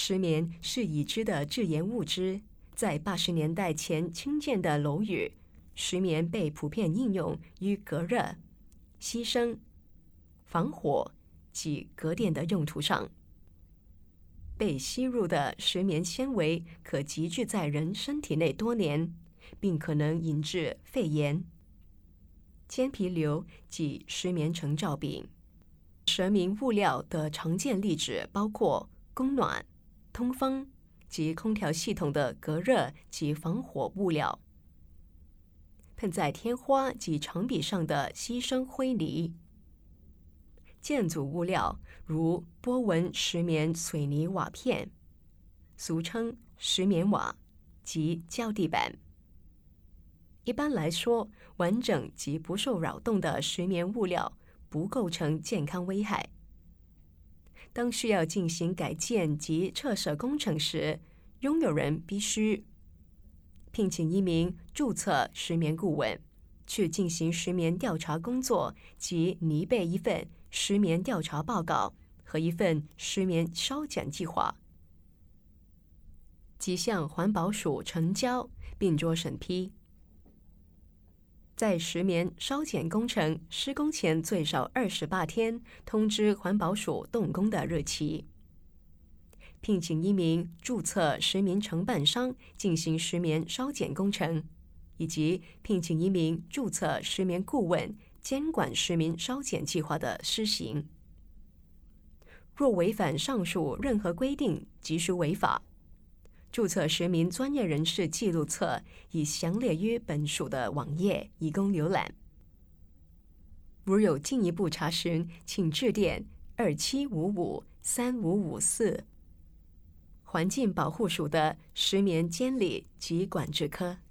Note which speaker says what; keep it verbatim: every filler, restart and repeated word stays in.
Speaker 1: 石棉是已知的致癌物质，在八十年代前兴建的楼宇，石棉被普遍应用于隔热、吸声、防火及隔电的用途上。被吸入的石棉纤维可集聚在人身体内多年，并可能引致肺炎、间皮瘤及石棉橙罩饼。石棉物料的常见例子包括供暖、通风及空调系统的隔热及防火物料，喷在天花及墙壁上的吸声灰泥，建筑物料如波纹石棉水泥瓦片，俗称石棉瓦及胶地板。一般来说，完整及不受扰动的石棉物料不构成健康危害。当需要进行改建及撤舍工程时，拥有人必须聘请一名注册石棉顾问，去进行石棉调查工作及拟备一份石棉调查报告和一份石棉烧检计划，即向环保署呈交并做审批。在石棉烧检工程施工前最少二十八天通知环保署动工的日期。聘请一名注册石棉承办商进行石棉烧检工程，以及聘请一名注册石棉顾问监管石棉烧检计划的施行。若违反上述任何规定，即属违法。注册石棉专业人士记录册已详列于本署的网页，以供浏览。如有进一步查询，请致电二七五五三五五四环境保护署的石棉监理及管制科。